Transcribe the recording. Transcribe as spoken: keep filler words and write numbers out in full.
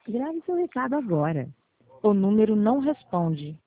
Grave seu recado agora. O número não responde.